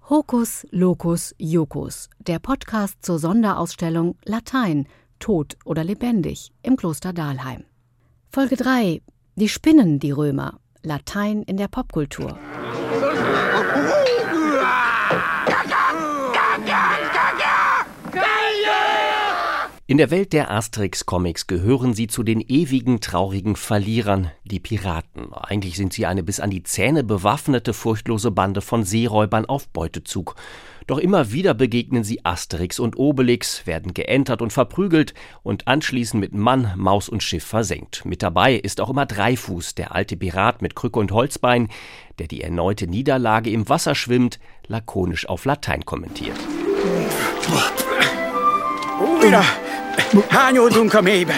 Hokus Locus Jocus, der Podcast zur Sonderausstellung Latein, tot oder lebendig im Kloster Dahlheim. Folge 3: Die spinnen die Römer. Latein in der Popkultur. In der Welt der Asterix-Comics gehören sie zu den ewigen traurigen Verlierern, die Piraten. Eigentlich sind sie eine bis an die Zähne bewaffnete, furchtlose Bande von Seeräubern auf Beutezug. Doch immer wieder begegnen sie Asterix und Obelix, werden geentert und verprügelt und anschließend mit Mann, Maus und Schiff versenkt. Mit dabei ist auch immer Dreifuß, der alte Pirat mit Krücke und Holzbein, der die erneute Niederlage im Wasser schwimmt, lakonisch auf Latein kommentiert. Uvira, hanyo duncam eben,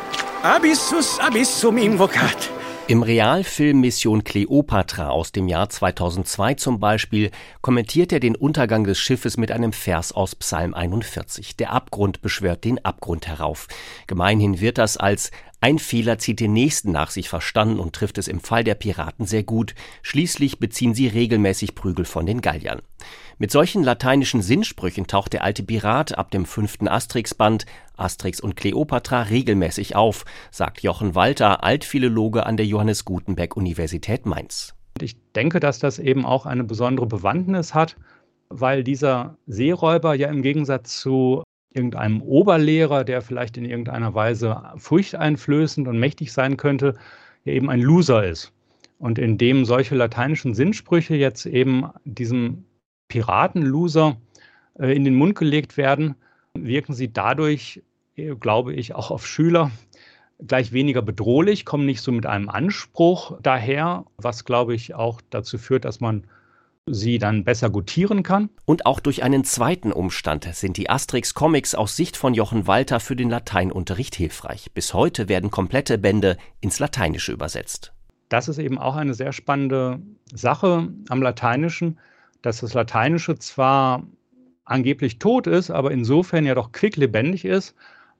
abissus abissum invocat. Im Realfilm Mission Kleopatra aus dem Jahr 2002 zum Beispiel kommentiert er den Untergang des Schiffes mit einem Vers aus Psalm 41. Der Abgrund beschwört den Abgrund herauf. Gemeinhin wird das als ein Fehler zieht den nächsten nach sich verstanden und trifft es im Fall der Piraten sehr gut. Schließlich beziehen sie regelmäßig Prügel von den Galliern. Mit solchen lateinischen Sinnsprüchen taucht der alte Pirat ab dem 5. Asterix-Band Asterix und Kleopatra regelmäßig auf, sagt Jochen Walter, Altphilologe an der Johannes Gutenberg-Universität Mainz. Ich denke, dass das eben auch eine besondere Bewandtnis hat, weil dieser Seeräuber ja im Gegensatz zu irgendeinem Oberlehrer, der vielleicht in irgendeiner Weise furchteinflößend und mächtig sein könnte, ja eben ein Loser ist. Und indem solche lateinischen Sinnsprüche jetzt eben diesem Piratenloser in den Mund gelegt werden, wirken sie dadurch, glaube ich, auch auf Schüler gleich weniger bedrohlich, kommen nicht so mit einem Anspruch daher, was, glaube ich, auch dazu führt, dass man sie dann besser gutieren kann. Und auch durch einen zweiten Umstand sind die Asterix-Comics aus Sicht von Jochen Walter für den Lateinunterricht hilfreich. Bis heute werden komplette Bände ins Lateinische übersetzt. Das ist eben auch eine sehr spannende Sache am Lateinischen, dass das Lateinische zwar angeblich tot ist, aber insofern ja doch quicklebendig ist,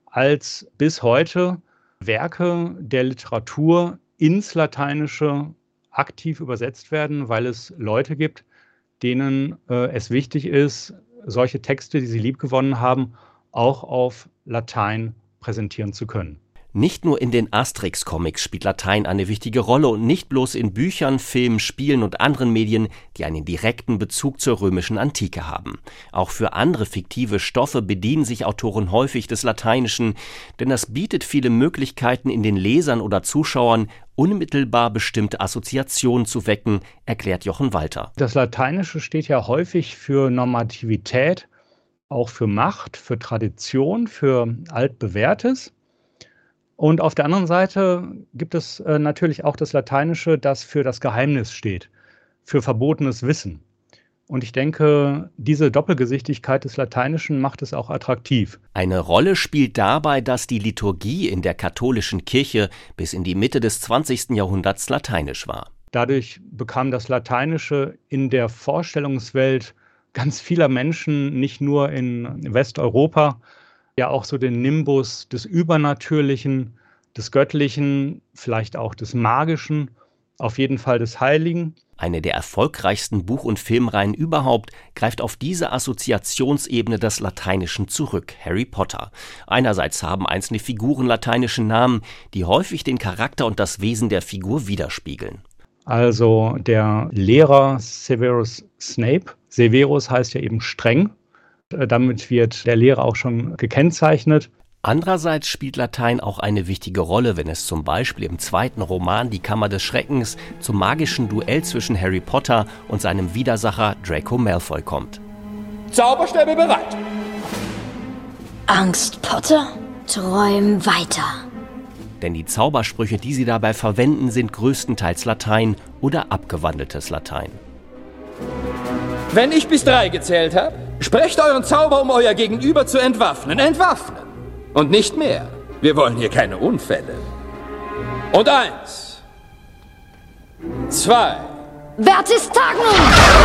als bis heute Werke der Literatur ins Lateinische aktiv übersetzt werden, weil es Leute gibt, denen es wichtig ist, solche Texte, die sie liebgewonnen haben, auch auf Latein präsentieren zu können. Nicht nur in den Asterix-Comics spielt Latein eine wichtige Rolle und nicht bloß in Büchern, Filmen, Spielen und anderen Medien, die einen direkten Bezug zur römischen Antike haben. Auch für andere fiktive Stoffe bedienen sich Autoren häufig des Lateinischen, denn das bietet viele Möglichkeiten, in den Lesern oder Zuschauern unmittelbar bestimmte Assoziationen zu wecken, erklärt Jochen Walter. Das Lateinische steht ja häufig für Normativität, auch für Macht, für Tradition, für Altbewährtes. Und auf der anderen Seite gibt es natürlich auch das Lateinische, das für das Geheimnis steht, für verbotenes Wissen. Und ich denke, diese Doppelgesichtigkeit des Lateinischen macht es auch attraktiv. Eine Rolle spielt dabei, dass die Liturgie in der katholischen Kirche bis in die Mitte des 20. Jahrhunderts lateinisch war. Dadurch bekam das Lateinische in der Vorstellungswelt ganz vieler Menschen, nicht nur in Westeuropa, ja auch so den Nimbus des Übernatürlichen, des Göttlichen, vielleicht auch des Magischen, auf jeden Fall des Heiligen. Eine der erfolgreichsten Buch- und Filmreihen überhaupt greift auf diese Assoziationsebene des Lateinischen zurück, Harry Potter. Einerseits haben einzelne Figuren lateinische Namen, die häufig den Charakter und das Wesen der Figur widerspiegeln. Also der Lehrer Severus Snape, Severus heißt ja eben streng, damit wird der Lehrer auch schon gekennzeichnet. Andererseits spielt Latein auch eine wichtige Rolle, wenn es zum Beispiel im zweiten Roman Die Kammer des Schreckens zum magischen Duell zwischen Harry Potter und seinem Widersacher Draco Malfoy kommt. Zauberstäbe bereit! Angst, Potter? Träum weiter. Denn die Zaubersprüche, die sie dabei verwenden, sind größtenteils Latein oder abgewandeltes Latein. Wenn ich bis 3 gezählt habe, sprecht euren Zauber, um euer Gegenüber zu entwaffnen. Entwaffnen! Und nicht mehr. Wir wollen hier keine Unfälle. Und 1, 2. Vertistagnum!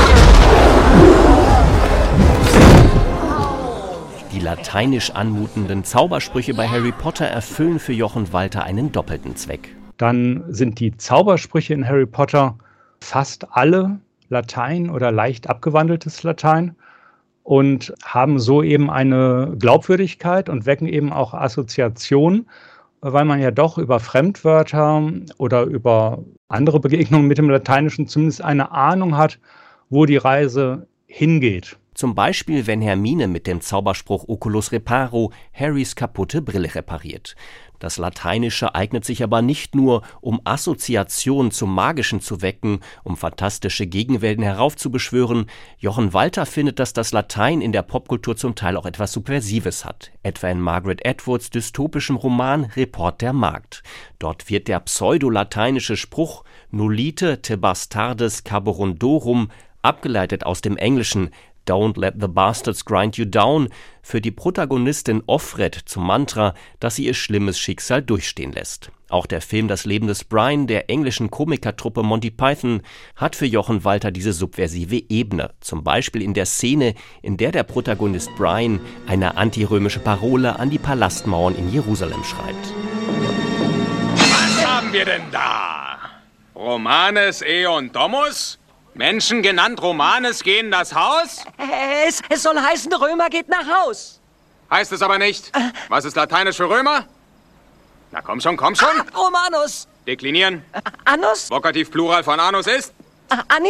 Die lateinisch anmutenden Zaubersprüche bei Harry Potter erfüllen für Jochen Walter einen doppelten Zweck. Dann sind die Zaubersprüche in Harry Potter fast alle Latein oder leicht abgewandeltes Latein und haben so eben eine Glaubwürdigkeit und wecken eben auch Assoziationen, weil man ja doch über Fremdwörter oder über andere Begegnungen mit dem Lateinischen zumindest eine Ahnung hat, wo die Reise hingeht. Zum Beispiel, wenn Hermine mit dem Zauberspruch Oculus Reparo Harrys kaputte Brille repariert. Das Lateinische eignet sich aber nicht nur, um Assoziationen zum Magischen zu wecken, um fantastische Gegenwelten heraufzubeschwören. Jochen Walter findet, dass das Latein in der Popkultur zum Teil auch etwas Subversives hat. Etwa in Margaret Atwoods dystopischem Roman Report der Magd. Dort wird der pseudolateinische Spruch Nullite te bastardes carborundorum, abgeleitet aus dem Englischen Don't let the bastards grind you down, für die Protagonistin Offred zum Mantra, dass sie ihr schlimmes Schicksal durchstehen lässt. Auch der Film Das Leben des Brian der englischen Komikertruppe Monty Python hat für Jochen Walter diese subversive Ebene. Zum Beispiel in der Szene, in der der Protagonist Brian eine antirömische Parole an die Palastmauern in Jerusalem schreibt. Was haben wir denn da? Romanes Eon Domus? Menschen genannt Romanes gehen das Haus? Es soll heißen, Römer geht nach Haus. Heißt es aber nicht. Was ist Lateinisch für Römer? Na komm schon. Romanus. Deklinieren. Annus. Vokativ Plural von Anus ist? Anni.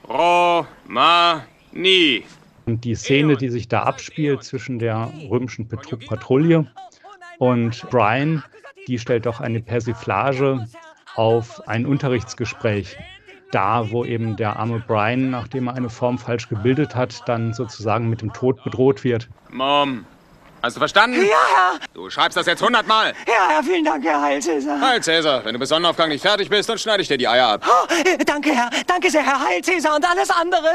Romani. Und die Szene, die sich da abspielt zwischen der römischen Patrouille und Brian, die stellt doch eine Persiflage auf ein Unterrichtsgespräch. Da, wo eben der arme Brian, nachdem er eine Form falsch gebildet hat, dann sozusagen mit dem Tod bedroht wird. Mom, hast du verstanden? Ja, Herr. Du schreibst das jetzt 100-mal. Ja, Herr, vielen Dank, Herr Heil Cäsar. Heil Cäsar, wenn du bis Sonnenaufgang nicht fertig bist, dann schneide ich dir die Eier ab. Oh, danke, Herr. Danke sehr, Herr Heil Cäsar und alles andere.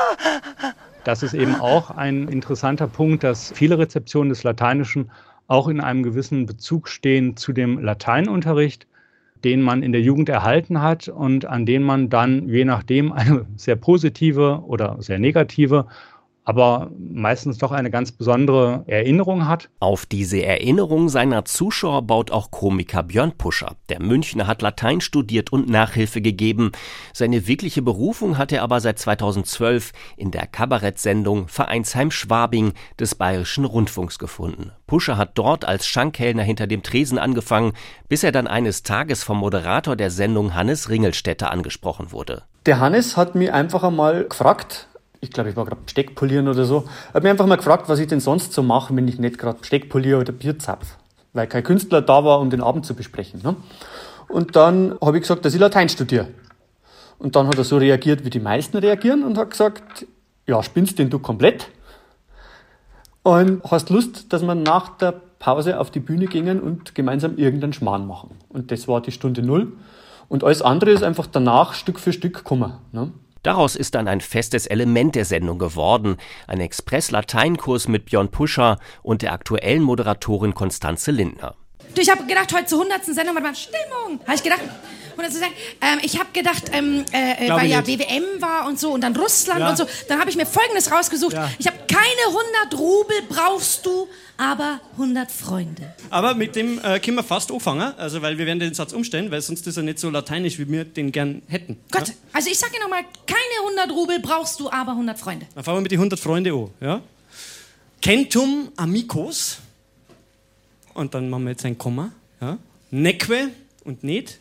Das ist eben auch ein interessanter Punkt, dass viele Rezeptionen des Lateinischen auch in einem gewissen Bezug stehen zu dem Lateinunterricht, den man in der Jugend erhalten hat und an den man dann je nachdem eine sehr positive oder sehr negative, aber meistens doch eine ganz besondere Erinnerung hat. Auf diese Erinnerung seiner Zuschauer baut auch Komiker Björn Puscher. Der Münchner hat Latein studiert und Nachhilfe gegeben. Seine wirkliche Berufung hat er aber seit 2012 in der Kabarettsendung Vereinsheim Schwabing des Bayerischen Rundfunks gefunden. Puscher hat dort als Schankkellner hinter dem Tresen angefangen, bis er dann eines Tages vom Moderator der Sendung Hannes Ringelstetter angesprochen wurde. Der Hannes hat mich einfach einmal gefragt, ich glaube, ich war gerade Besteck polieren oder so, hat mich einfach mal gefragt, was ich denn sonst so mache, wenn ich nicht gerade Besteck poliere oder Bier zapf, weil kein Künstler da war, um den Abend zu besprechen. Ne? Und dann habe ich gesagt, dass ich Latein studiere. Und dann hat er so reagiert, wie die meisten reagieren und hat gesagt, ja, spinnst denn du komplett? Und hast Lust, dass wir nach der Pause auf die Bühne gingen und gemeinsam irgendeinen Schmarrn machen. Und das war die Stunde 0. Und alles andere ist einfach danach Stück für Stück gekommen. Ne? Daraus ist dann ein festes Element der Sendung geworden, ein Express-Lateinkurs mit Björn Puscher und der aktuellen Moderatorin Konstanze Lindner. Du, ich habe gedacht, heute zur 100. Sendung, warte mal, Stimmung, habe ich gedacht, ich habe gedacht, weil ja WWM war und so und dann Russland und so, dann habe ich mir Folgendes rausgesucht. Ja. Ich habe keine 100 Rubel brauchst du, aber 100 Freunde. Aber mit dem können wir fast anfangen, also weil wir werden den Satz umstellen, weil sonst ist er nicht so lateinisch, wie wir den gern hätten. Gott, ja? Also ich sage dir nochmal, keine 100 Rubel brauchst du, aber 100 Freunde. Dann fangen wir mit den 100 Freunde an. Ja? Centum amicos, und dann machen wir jetzt ein Komma, ja? Neque und nicht.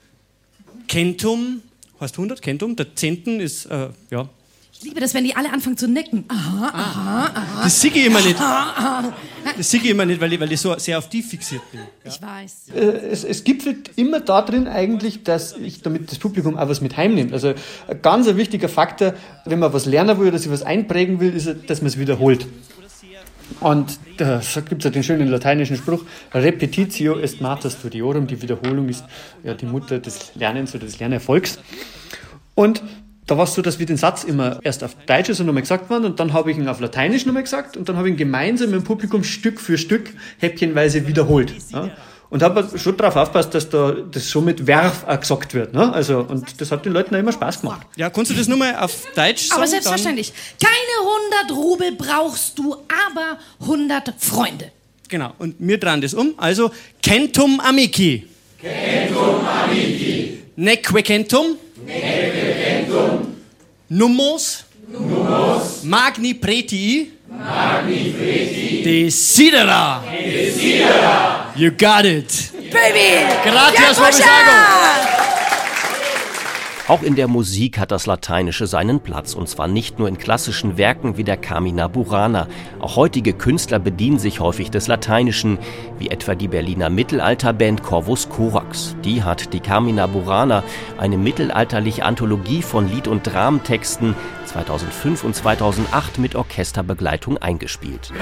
Centum, heißt 100, Centum, der Zenten ist, ja. Ich liebe das, wenn die alle anfangen zu nicken. Aha. Das sehe ich immer nicht. Das sehe ich immer nicht, weil ich so sehr auf die fixiert bin. Ja. Ich weiß. Es gipfelt immer darin eigentlich, dass ich damit das Publikum auch was mit heimnimmt. Also ein ganz wichtiger Faktor, wenn man was lernen will oder sich was einprägen will, ist, dass man es wiederholt. Und da gibt es ja den schönen lateinischen Spruch, Repetitio est mater studiorum, die Wiederholung ist ja die Mutter des Lernens oder des Lernerfolgs. Und da war es so, dass wir den Satz immer erst auf Deutsch so nochmal gesagt haben und dann habe ich ihn auf Lateinisch nochmal gesagt und dann habe ich ihn gemeinsam mit dem Publikum Stück für Stück häppchenweise wiederholt. Ja? Und habe schon darauf aufgepasst, dass da das schon mit Verf auch gesagt wird. Ne? Also, und das hat den Leuten auch immer Spaß gemacht. Ja, kannst du das nochmal auf Deutsch sagen? Aber selbstverständlich. Keine 100 Rubel brauchst du, aber 100 Freunde. Genau, und wir drehen das um. Also, Centum amici. Centum amici. Neque centum. Neque centum. Nummos. Magni Preti. Desidera. You got it. Baby! Gracias, Fabisago. Auch in der Musik hat das Lateinische seinen Platz, und zwar nicht nur in klassischen Werken wie der Carmina Burana. Auch heutige Künstler bedienen sich häufig des Lateinischen, wie etwa die Berliner Mittelalterband Corvus Corax. Die hat die Carmina Burana, eine mittelalterliche Anthologie von Lied- und Dramentexten, 2005 und 2008 mit Orchesterbegleitung eingespielt.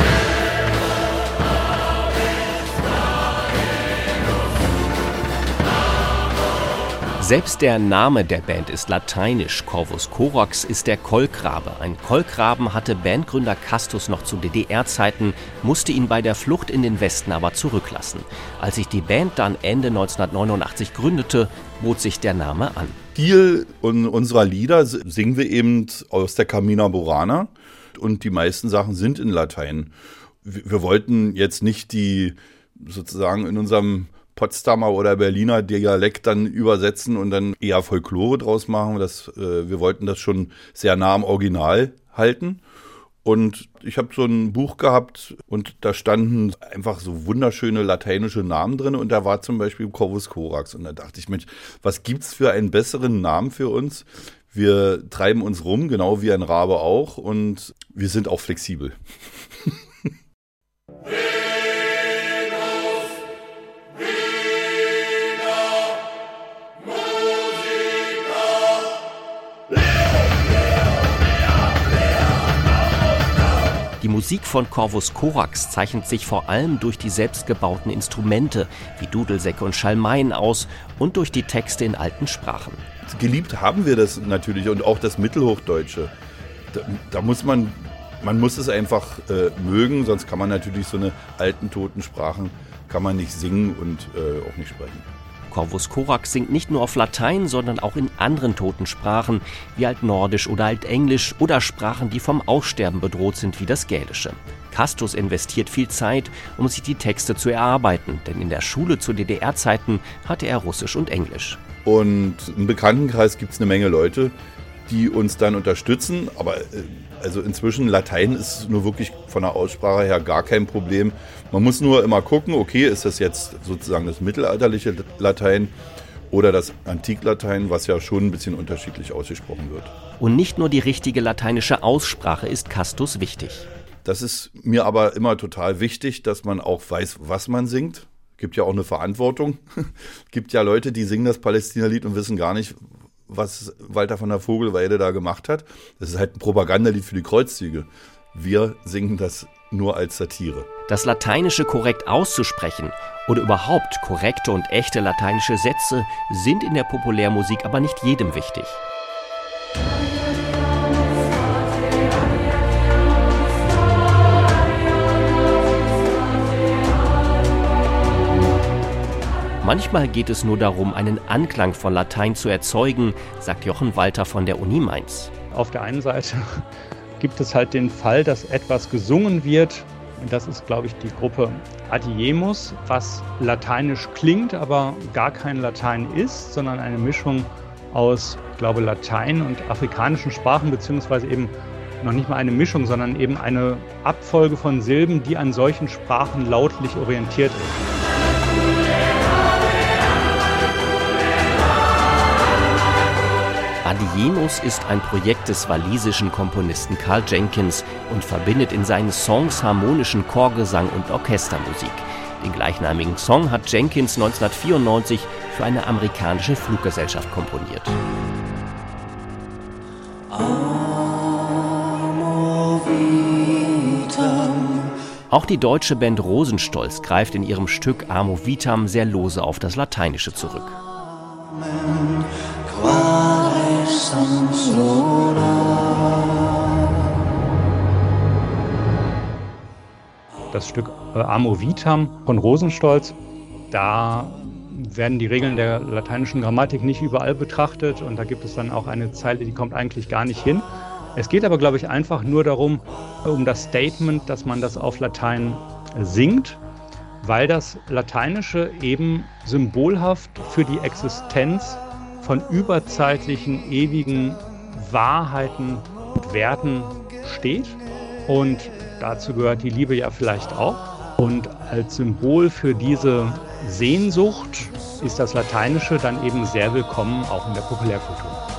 Selbst der Name der Band ist lateinisch. Corvus Corax ist der Kolkrabe. Ein Kolkraben hatte Bandgründer Castus noch zu DDR-Zeiten, musste ihn bei der Flucht in den Westen aber zurücklassen. Als sich die Band dann Ende 1989 gründete, bot sich der Name an. Viel unserer Lieder singen wir eben aus der Carmina Burana und die meisten Sachen sind in Latein. Wir wollten jetzt nicht die sozusagen in unserem Potsdamer oder Berliner Dialekt dann übersetzen und dann eher Folklore draus machen. Wir wollten das schon sehr nah am Original halten. Und ich habe so ein Buch gehabt und da standen einfach so wunderschöne lateinische Namen drin und da war zum Beispiel Corvus Corax. Und da dachte ich, Mensch, was gibt's für einen besseren Namen für uns? Wir treiben uns rum, genau wie ein Rabe auch, und wir sind auch flexibel. Die Musik von Corvus Corax zeichnet sich vor allem durch die selbstgebauten Instrumente wie Dudelsäcke und Schalmeien aus und durch die Texte in alten Sprachen. Geliebt haben wir das natürlich und auch das Mittelhochdeutsche. Da muss man muss es einfach mögen, sonst kann man natürlich so eine alten, toten Sprachen kann man nicht singen und auch nicht sprechen. Corvus Corax singt nicht nur auf Latein, sondern auch in anderen toten Sprachen, wie Altnordisch oder Altenglisch oder Sprachen, die vom Aussterben bedroht sind, wie das Gälische. Castus investiert viel Zeit, um sich die Texte zu erarbeiten, denn in der Schule zu DDR-Zeiten hatte er Russisch und Englisch. Und im Bekanntenkreis gibt es eine Menge Leute, die uns dann unterstützen, aber also inzwischen Latein ist nur wirklich von der Aussprache her gar kein Problem. Man muss nur immer gucken, okay, ist das jetzt sozusagen das mittelalterliche Latein oder das Antiklatein, was ja schon ein bisschen unterschiedlich ausgesprochen wird. Und nicht nur die richtige lateinische Aussprache ist Castus wichtig. Das ist mir aber immer total wichtig, dass man auch weiß, was man singt. Gibt ja auch eine Verantwortung. Gibt ja Leute, die singen das Palästina-Lied und wissen gar nicht, was Walter von der Vogelweide da gemacht hat. Das ist halt ein Propagandalied für die Kreuzzüge. Wir singen das nur als Satire. Das Lateinische korrekt auszusprechen oder überhaupt korrekte und echte lateinische Sätze sind in der Populärmusik aber nicht jedem wichtig. Manchmal geht es nur darum, einen Anklang von Latein zu erzeugen, sagt Jochen Walter von der Uni Mainz. Auf der einen Seite gibt es halt den Fall, dass etwas gesungen wird. Das ist, glaube ich, die Gruppe Adiemus, was lateinisch klingt, aber gar kein Latein ist, sondern eine Mischung aus, ich glaube, Latein und afrikanischen Sprachen, beziehungsweise eben noch nicht mal eine Mischung, sondern eben eine Abfolge von Silben, die an solchen Sprachen lautlich orientiert ist. Adiemus ist ein Projekt des walisischen Komponisten Karl Jenkins und verbindet in seinen Songs harmonischen Chorgesang und Orchestermusik. Den gleichnamigen Song hat Jenkins 1994 für eine amerikanische Fluggesellschaft komponiert. Auch die deutsche Band Rosenstolz greift in ihrem Stück Amo Vitam sehr lose auf das Lateinische zurück. Das Stück Amo Vitam von Rosenstolz, da werden die Regeln der lateinischen Grammatik nicht überall betrachtet und da gibt es dann auch eine Zeile, die kommt eigentlich gar nicht hin. Es geht aber, glaube ich, einfach nur darum, um das Statement, dass man das auf Latein singt, weil das Lateinische eben symbolhaft für die Existenz von überzeitlichen, ewigen Wahrheiten und Werten steht. Und dazu gehört die Liebe ja vielleicht auch. Und als Symbol für diese Sehnsucht ist das Lateinische dann eben sehr willkommen, auch in der Populärkultur.